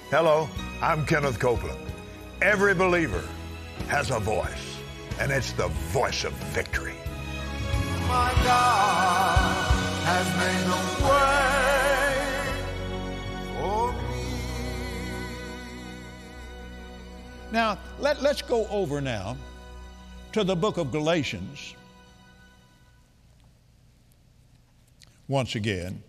Hello, I'm Kenneth Copeland. Every believer has a voice, and it's the voice of victory. My God has made a way for me. Now, let's go over now to the book of Galatians once again.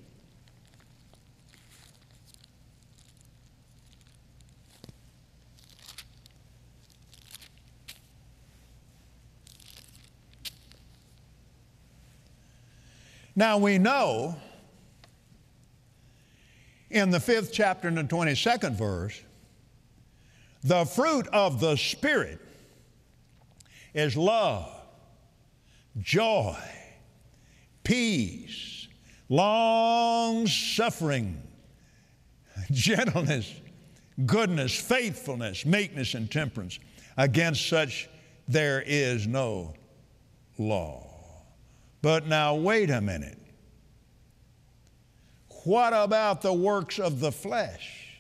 Now we know in the 5th chapter and the 22nd verse, the fruit of the Spirit is love, joy, peace, long-suffering, gentleness, goodness, faithfulness, meekness, and temperance. Against such there is no law. But now wait a minute. What about the works of the flesh?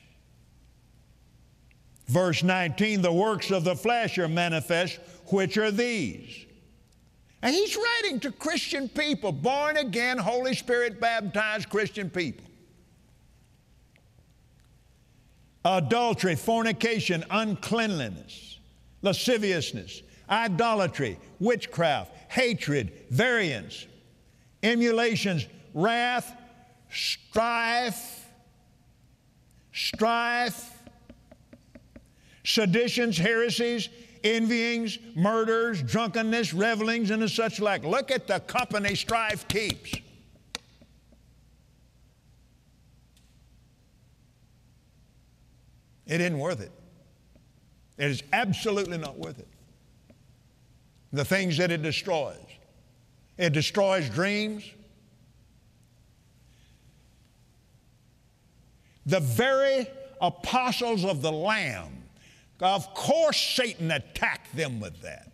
Verse 19, the works of the flesh are manifest, which are these. And he's writing to Christian people, born again, Holy Spirit baptized Christian people. Adultery, fornication, uncleanliness, lasciviousness, idolatry, witchcraft, hatred, variance, emulations, wrath, strife, seditions, heresies, envyings, murders, drunkenness, revelings, and such like. Look at the company strife keeps. It isn't worth it. It is absolutely not worth it. The things that it destroys. It destroys dreams. The very apostles of the Lamb, of course Satan attacked them with that.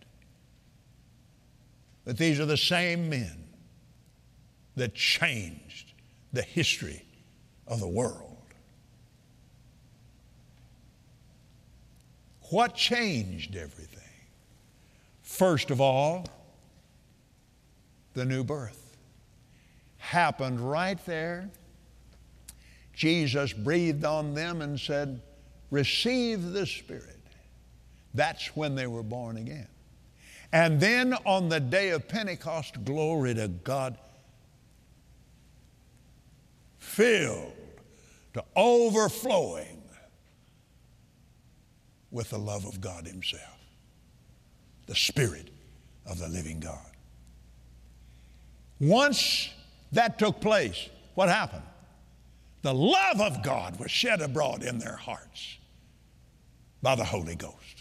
But these are the same men that changed the history of the world. What changed everything? First of all, the new birth happened right there. Jesus breathed on them and said, receive the Spirit. That's when they were born again. And then on the day of Pentecost, glory to God, filled to overflowing with the love of God Himself. The Spirit of the living God. Once that took place, what happened? The love of God was shed abroad in their hearts by the Holy Ghost.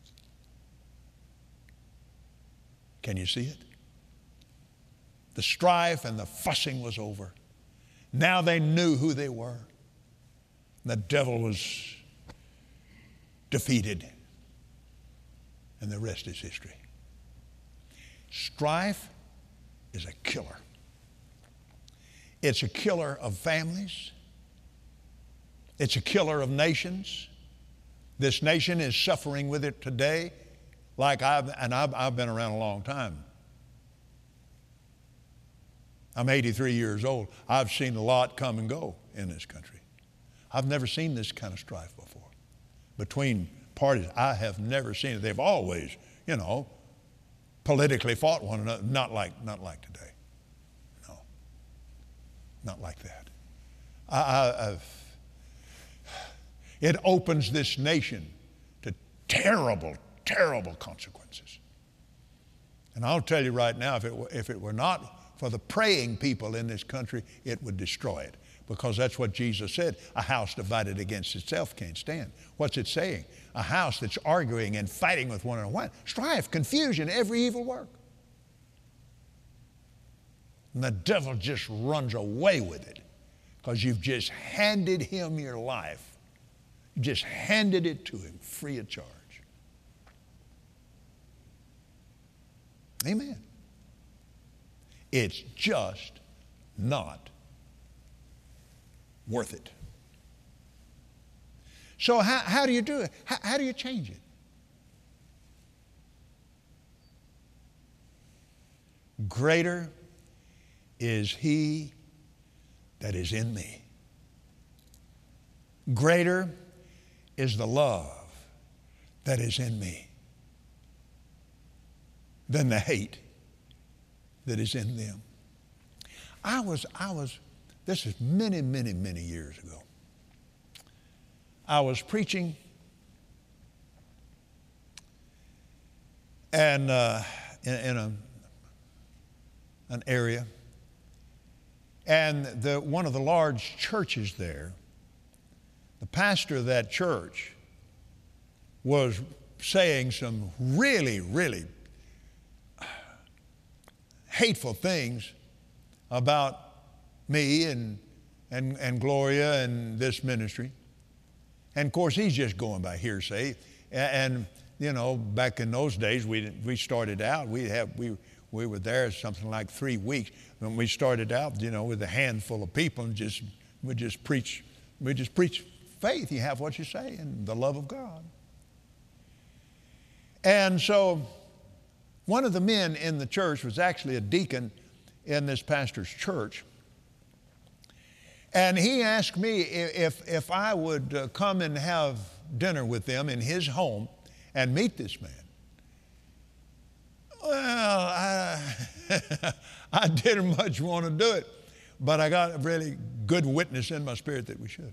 Can you see it? The strife and the fussing was over. Now they knew who they were. The devil was defeated. And the rest is history. Strife is a killer. It's a killer of families. It's a killer of nations. This nation is suffering with it today, like I've been around a long time. I'm 83 years old. I've seen a lot come and go in this country. I've never seen this kind of strife before. Between parties, I have never seen it. They've always, politically fought one another. Not like today. No, not like that. It opens this nation to terrible, terrible consequences. And I'll tell you right now, if it were not for the praying people in this country, it would destroy it. Because that's what Jesus said. A house divided against itself can't stand. What's it saying? A house that's arguing and fighting with one another. What? Strife, confusion, every evil work. And the devil just runs away with it because you've just handed him your life. You just handed it to him free of charge. Amen. It's just not worth it. So how do you do it? How do you change it? Greater is He that is in me. Greater is the love that is in me than the hate that is in them. This is many, many, many years ago. I was preaching and in an area, and one of the large churches there, the pastor of that church was saying some really, really hateful things about me and Gloria and this ministry. And of course, he's just going by hearsay. And you know, back in those days, we started out. We were there something like 3 weeks. When we started out, you know, with a handful of people, and we just preach faith. You have what you say and the love of God. And so, one of the men in the church was actually a deacon in this pastor's church. And he asked me if I would come and have dinner with them in his home and meet this man. Well, I didn't much want to do it, but I got a really good witness in my spirit that we should.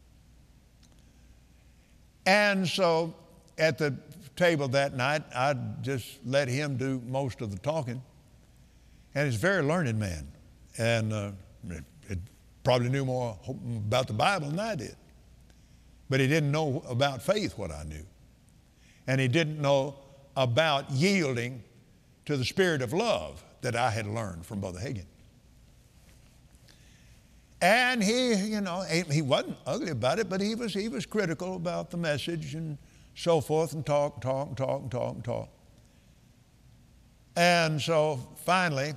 And so at the table that night, I just let him do most of the talking. And he's a very learned man, and it probably knew more about the Bible than I did. But he didn't know about faith what I knew. And he didn't know about yielding to the spirit of love that I had learned from Brother Hagin. And he, you know, he wasn't ugly about it, but he was critical about the message and so forth, and talk. And so finally,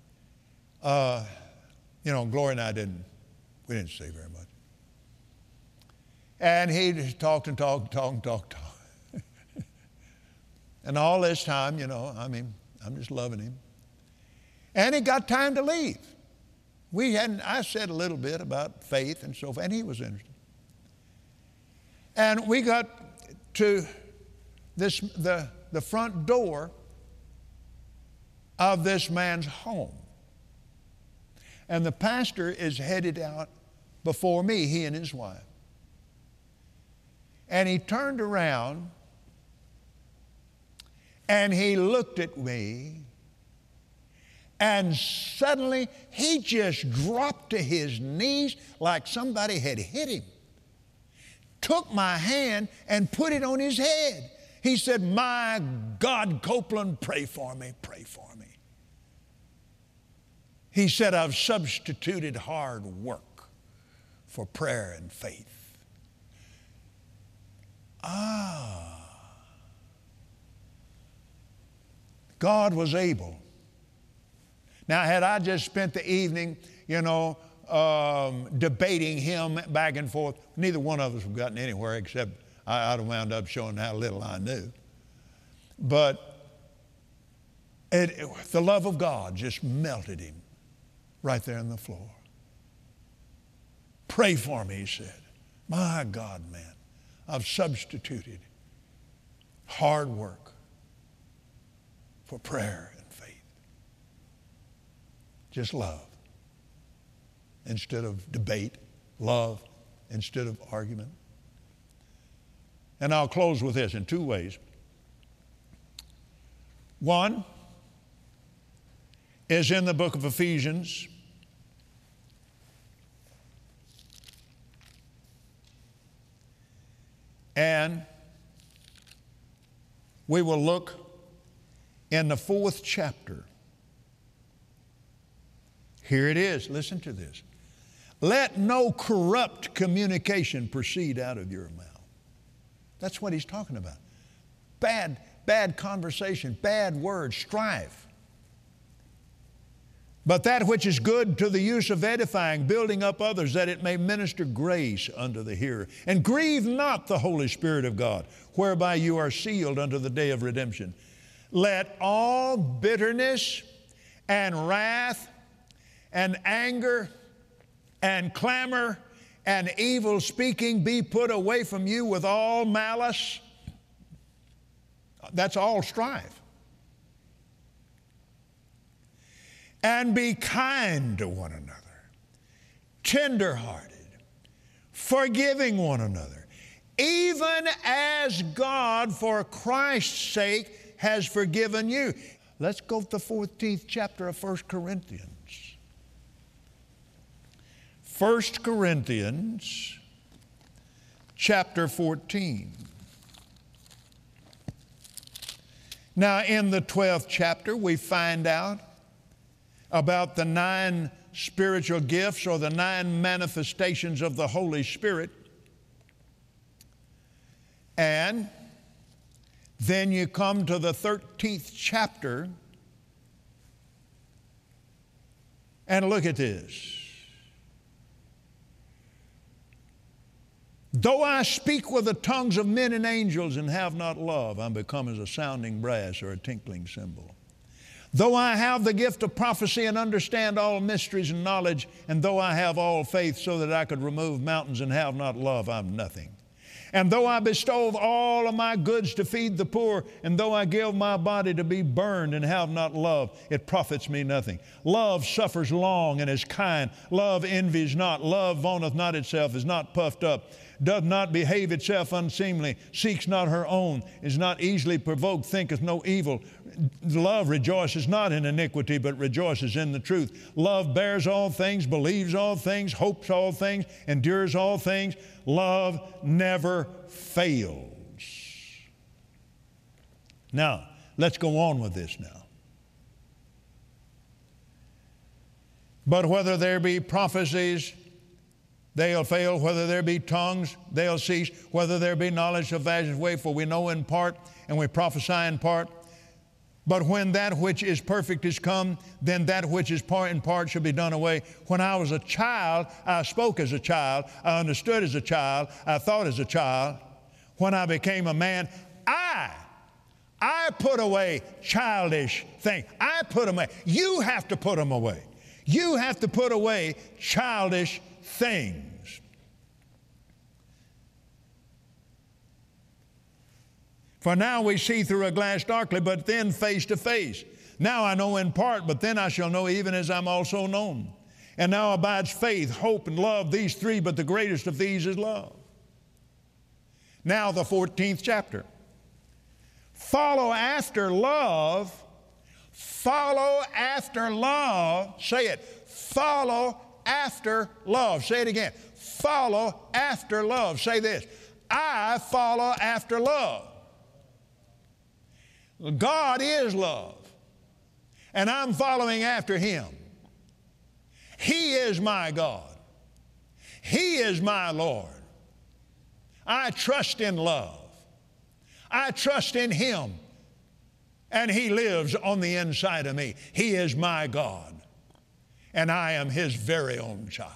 you know, Gloria and I didn't say very much. And he just talked. And all this time, you know, I mean, I'm just loving him. And it got time to leave. I said a little bit about faith and so forth, and he was interested. And we got to the front door of this man's home. And the pastor is headed out before me, he and his wife. And he turned around and he looked at me, and suddenly he just dropped to his knees like somebody had hit him, took my hand and put it on his head. He said, "My God, Copeland, pray for me, pray for me." He said, "I've substituted hard work for prayer and faith." God was able. Now, had I just spent the evening, you know, debating him back and forth, neither one of us would have gotten anywhere, except I'd have wound up showing how little I knew. But the love of God just melted him right there on the floor. "Pray for me," he said. "My God, man, I've substituted hard work for prayer and faith." Just love instead of debate, love instead of argument. And I'll close with this in two ways. One is in the book of Ephesians. And we will look in the 4th chapter. Here it is. Listen to this. "Let no corrupt communication proceed out of your mouth." That's what he's talking about. Bad conversation, bad words, strife. but that which is good to the use of edifying, building up others, that it may minister grace unto the hearer. And grieve not the Holy Spirit of God, whereby you are sealed unto the day of redemption. Let all bitterness and wrath and anger and clamor and evil speaking be put away from you with all malice. That's all strife. And be kind to one another, tender-hearted, forgiving one another, even as God for Christ's sake has forgiven you. Let's go to the 14th chapter of 1 Corinthians. 1 Corinthians chapter 14. Now, in the 12th chapter, we find out about the 9 spiritual gifts, or the 9 manifestations of the Holy Spirit. And then you come to the 13th chapter, and look at this. Though I speak with the tongues of men and angels and have not love, I'm become as a sounding brass or a tinkling cymbal. Though I have the gift of prophecy and understand all mysteries and knowledge, and though I have all faith so that I could remove mountains and have not love, I'm nothing. And though I bestow all of my goods to feed the poor, and though I give my body to be burned and have not love, it profits me nothing. Love suffers long and is kind. Love envies not. Love vaunteth not itself, is not puffed up, doth not behave itself unseemly, seeks not her own, is not easily provoked, thinketh no evil. Love rejoices not in iniquity, but rejoices in the truth. Love bears all things, believes all things, hopes all things, endures all things. Love never fails. Now, let's go on with this now. But whether there be prophecies, they'll fail. Whether there be tongues, they'll cease. Whether there be knowledge of vast way, for we know in part, and we prophesy in part. But when that which is perfect is come, then that which is part in part shall be done away. When I was a child, I spoke as a child, I understood as a child, I thought as a child. When I became a man, I put away childish things. I put them away. You have to put them away. You have to put away childish things. For now we see through a glass darkly, but then face to face. Now I know in part, but then I shall know even as I'm also known. And now abides faith, hope, and love, these 3, but the greatest of these is love. Now the 14th chapter. Follow after love. Follow after love. Say it. Follow after love. Say it again. Follow after love. Say this. I follow after love. God is love, and I'm following after Him. He is my God. He is my Lord. I trust in love. I trust in Him, and He lives on the inside of me. He is my God, and I am His very own child.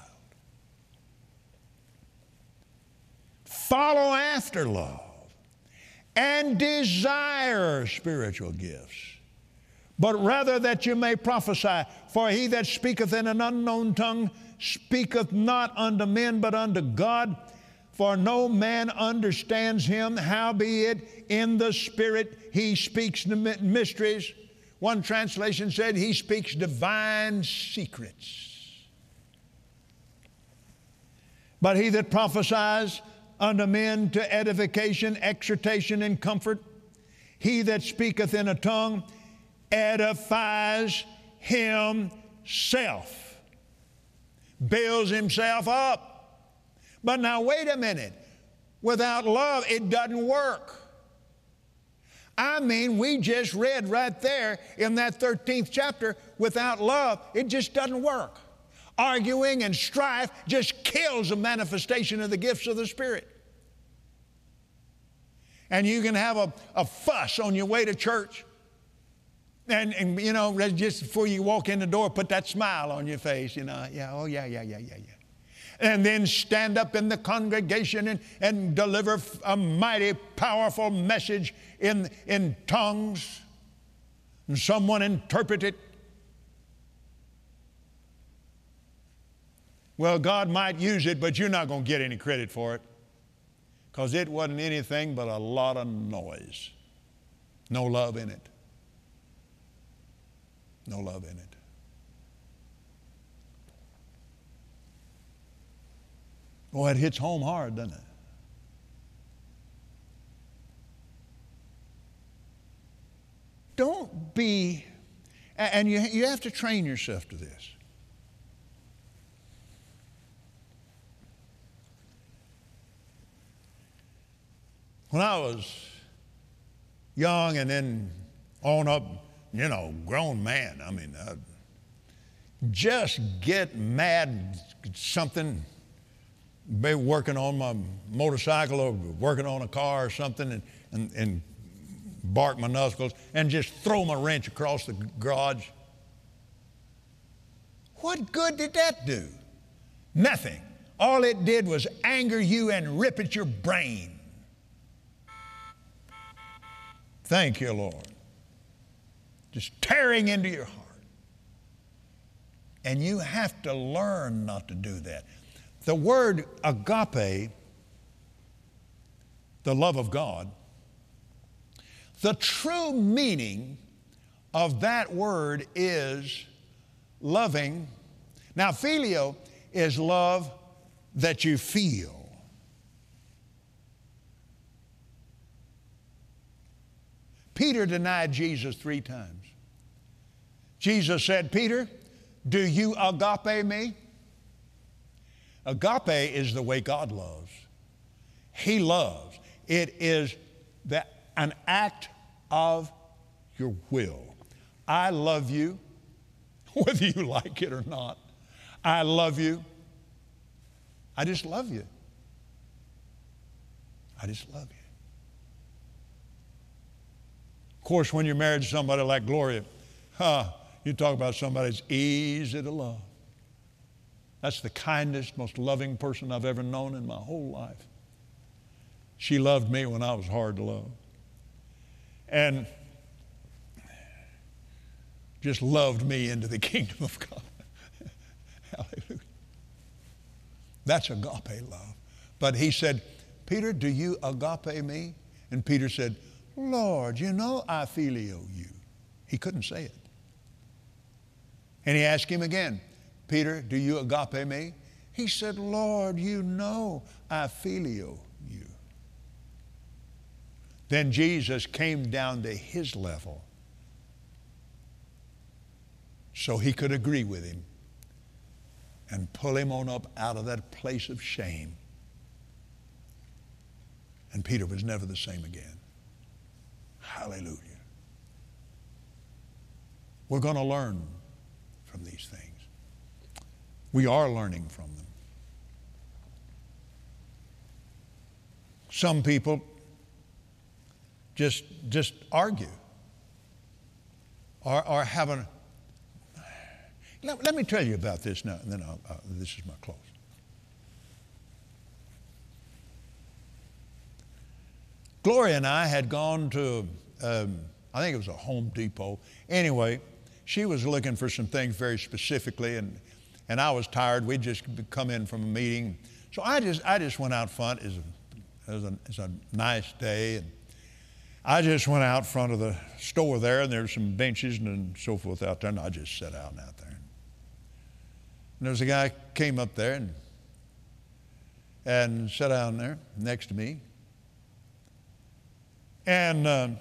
Follow after love. And desire spiritual gifts, but rather that you may prophesy. For he that speaketh in an unknown tongue speaketh not unto men, but unto God. For no man understands him, howbeit in the Spirit he speaks mysteries. One translation said he speaks divine secrets. But he that prophesies unto men to edification, exhortation, and comfort. He that speaketh in a tongue edifies himself, builds himself up. But now wait a minute. Without love, it doesn't work. I mean, we just read right there in that 13th chapter, without love, it just doesn't work. Arguing and strife just kills the manifestation of the gifts of the Spirit. And you can have a fuss on your way to church. And you know, just before you walk in the door, put that smile on your face, you know. Yeah, oh, yeah. And then stand up in the congregation and deliver a mighty, powerful message in tongues. And someone interpret it. Well, God might use it, but you're not going to get any credit for it, because it wasn't anything but a lot of noise. No love in it. No love in it. Boy, it hits home hard, doesn't it? Don't be, and you have to train yourself to this. When I was young and then on up, you know, grown man, I mean, just get mad at something, be working on my motorcycle or working on a car or something, and bark my knuckles and just throw my wrench across the garage. What good did that do? Nothing. All it did was anger you and rip at your brain. Thank you, Lord. Just tearing into your heart. And you have to learn not to do that. The word agape, the love of God, the true meaning of that word is loving. Now, phileo is love that you feel. Peter denied Jesus 3 times. Jesus said, Peter, do you agape me? Agape is the way God loves. He loves. It is an act of your will. I love you, whether you like it or not. I love you. I just love you. I just love you. Of course, when you're married to somebody like Gloria, you talk about somebody that's easy to love. That's the kindest, most loving person I've ever known in my whole life. She loved me when I was hard to love. And just loved me into the kingdom of God. Hallelujah. That's agape love. But he said, Peter, do you agape me? And Peter said, Lord, you know I phileo you. He couldn't say it. And he asked him again, Peter, do you agape me? He said, Lord, you know I phileo you. Then Jesus came down to his level so he could agree with him and pull him on up out of that place of shame. And Peter was never the same again. Hallelujah. We're going to learn from these things. We are learning from them. Some people just argue or have a... Let me tell you about this now, and then this is my close. Gloria and I had gone to, I think it was a Home Depot. Anyway, she was looking for some things very specifically, and I was tired. We'd just come in from a meeting. So I just went out front. It was a nice day, and I just went out front of the store there, and there were some benches and so forth out there, and I just sat out there. And there was a guy came up there and sat down there next to me. And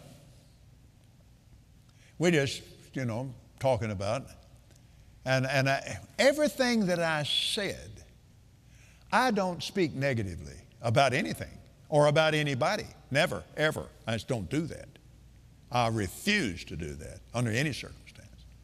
we just, talking about it. And everything that I said, I don't speak negatively about anything or about anybody. Never, ever. I just don't do that. I refuse to do that under any circumstance.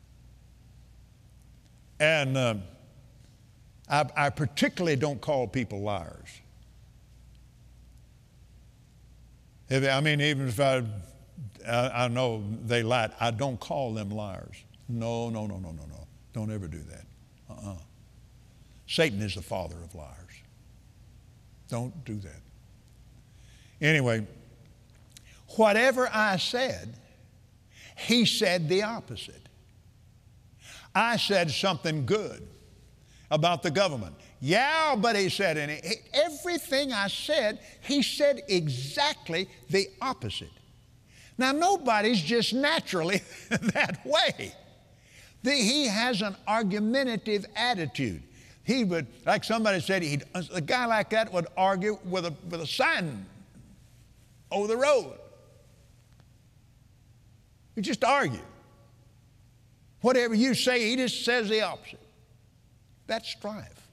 And I particularly don't call people liars. Even if I I know they lied. I don't call them liars. No. Don't ever do that. Satan is the father of liars. Don't do that. Anyway, whatever I said, he said the opposite. I said something good about the government. Yeah, but he said, and everything I said, he said exactly the opposite. Now, nobody's just naturally that way. He has an argumentative attitude. He would, like somebody said, a guy like that would argue with a sign over the road. He'd just argue. Whatever you say, he just says the opposite. That's strife.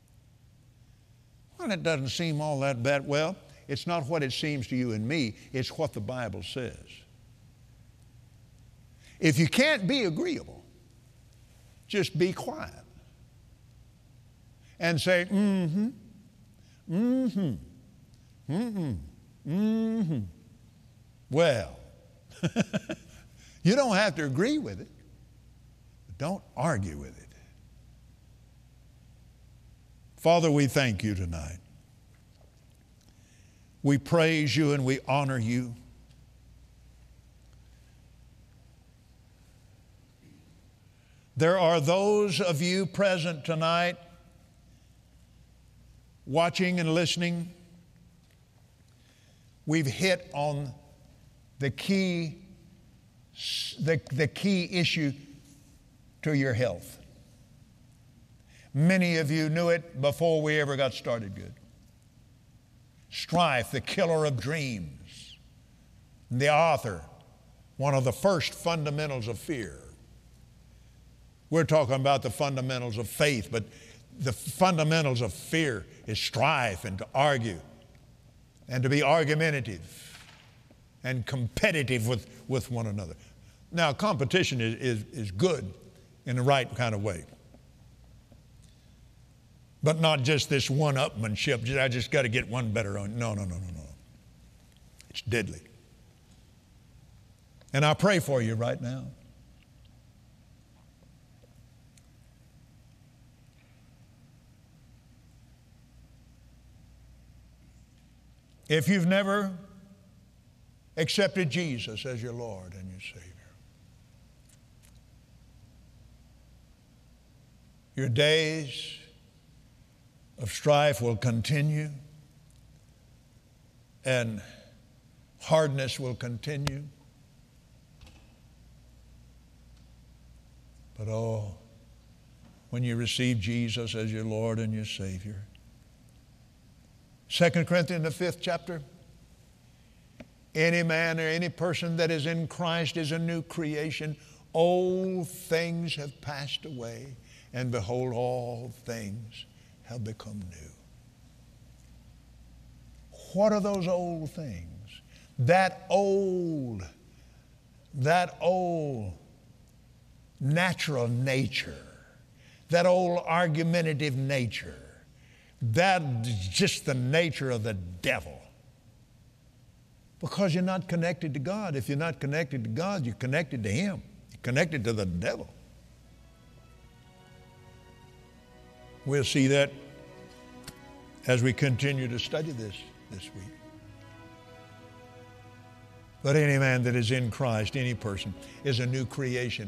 Well, it doesn't seem all that bad. Well, it's not what it seems to you and me. It's what the Bible says. If you can't be agreeable, just be quiet and say, mm-hmm, mm-hmm, mm-hmm, mm-hmm. Well, you don't have to agree with it, but don't argue with it. Father, we thank you tonight. We praise you and we honor you. There are those of you present tonight, watching and listening. We've hit on the key issue to your health. Many of you knew it before we ever got started good. Strife, the killer of dreams. The author, one of the first fundamentals of fear. We're talking about the fundamentals of faith, but the fundamentals of fear is strife and to argue and to be argumentative and competitive with one another. Now, competition is good in the right kind of way. But not just this one-upmanship. I just got to get one better on. No. It's deadly. And I pray for you right now. If you've never accepted Jesus as your Lord and your Savior, your days of strife will continue and hardness will continue. But when you receive Jesus as your Lord and your Savior, 2 Corinthians, the 5th chapter, any man or any person that is in Christ is a new creation. Old things have passed away, and behold, all things have become new. What are those old things? That old natural nature, that old argumentative nature, that's just the nature of the devil. Because you're not connected to God. If you're not connected to God, you're connected to him. You're connected to the devil. We'll see that as we continue to study this week. But any man that is in Christ, any person, is a new creation.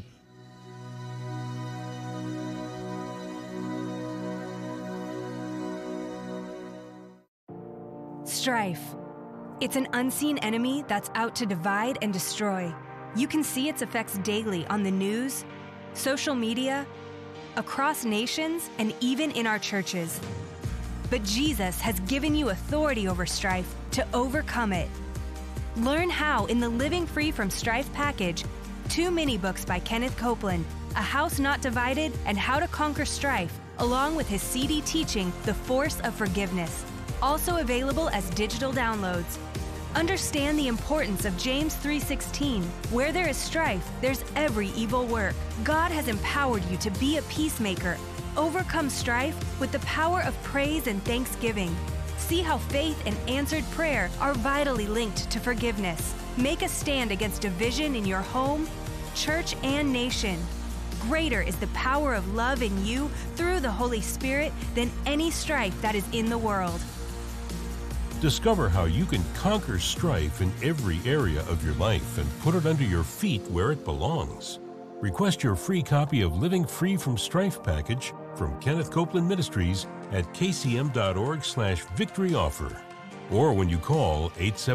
Strife. It's an unseen enemy that's out to divide and destroy. You can see its effects daily on the news, social media, across nations, and even in our churches. But Jesus has given you authority over strife to overcome it. Learn how in the Living Free from Strife package, 2 mini books by Kenneth Copeland, A House Not Divided and How to Conquer Strife, along with his CD teaching, The Force of Forgiveness. Also available as digital downloads. Understand the importance of James 3:16. Where there is strife, there's every evil work. God has empowered you to be a peacemaker. Overcome strife with the power of praise and thanksgiving. See how faith and answered prayer are vitally linked to forgiveness. Make a stand against division in your home, church, and nation. Greater is the power of love in you through the Holy Spirit than any strife that is in the world. Discover how you can conquer strife in every area of your life and put it under your feet where it belongs. Request your free copy of Living Free from Strife package from Kenneth Copeland Ministries at kcm.org/victory offer, or when you call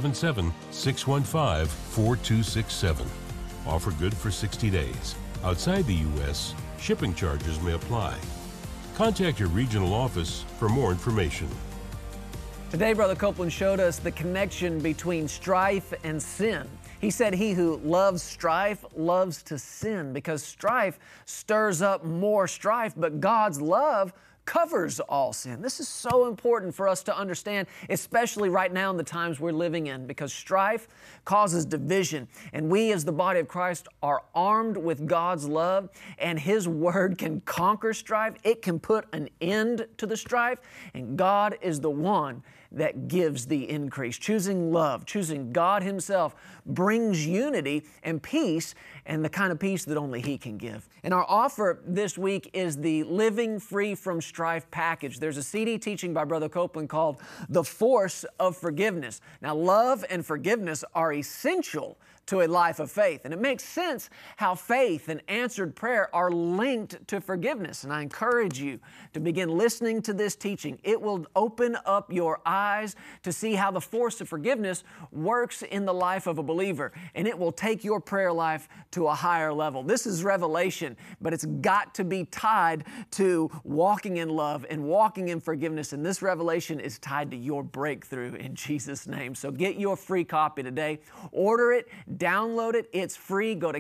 877-615-4267. Offer good for 60 days. Outside the U.S., shipping charges may apply. Contact your regional office for more information. Today, Brother Copeland showed us the connection between strife and sin. He said he who loves strife loves to sin because strife stirs up more strife, but God's love covers all sin. This is so important for us to understand, especially right now in the times we're living in, because strife causes division. And we as the body of Christ are armed with God's love, and His Word can conquer strife. It can put an end to the strife, and God is the one that gives the increase. Choosing love, choosing God Himself brings unity and peace, and the kind of peace that only He can give. And our offer this week is the Living Free from Strife package. There's a CD teaching by Brother Copeland called The Force of Forgiveness. Now, love and forgiveness are essential to a life of faith. And it makes sense how faith and answered prayer are linked to forgiveness. And I encourage you to begin listening to this teaching. It will open up your eyes to see how the force of forgiveness works in the life of a believer. And it will take your prayer life to a higher level. This is revelation, but it's got to be tied to walking in love and walking in forgiveness. And this revelation is tied to your breakthrough in Jesus' name. So get your free copy today. Order it. Download it. It's free. Go to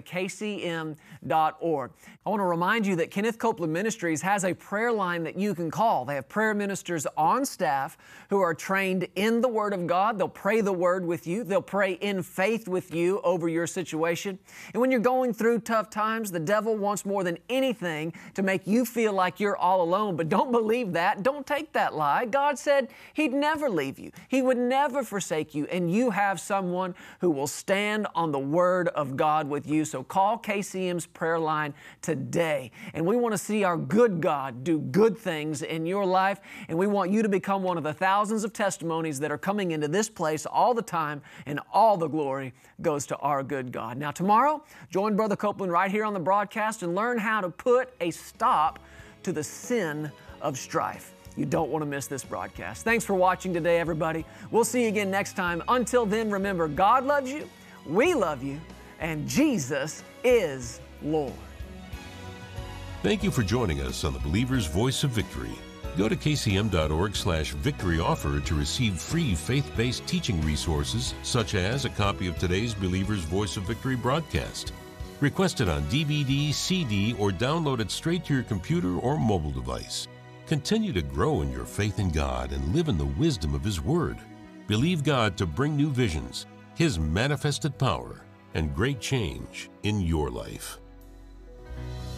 kcm.org. I want to remind you that Kenneth Copeland Ministries has a prayer line that you can call. They have prayer ministers on staff who are trained in the Word of God. They'll pray the Word with you. They'll pray in faith with you over your situation. And when you're going through tough times, the devil wants more than anything to make you feel like you're all alone. But don't believe that. Don't take that lie. God said He'd never leave you. He would never forsake you. And you have someone who will stand on the Word of God with you. So call KCM's prayer line today. And we want to see our good God do good things in your life. And we want you to become one of the thousands of testimonies that are coming into this place all the time. And all the glory goes to our good God. Now tomorrow, join Brother Copeland right here on the broadcast and learn how to put a stop to the sin of strife. You don't want to miss this broadcast. Thanks for watching today, everybody. We'll see you again next time. Until then, remember, God loves you, we love you, and Jesus is Lord. Thank you for joining us on the Believer's Voice of Victory. Go to kcm.org/victory offer to receive free faith-based teaching resources, such as a copy of today's Believer's Voice of Victory broadcast. Request it on DVD, CD, or download it straight to your computer or mobile device. Continue to grow in your faith in God and live in the wisdom of His Word. Believe God to bring new visions, His manifested power, and great change in your life.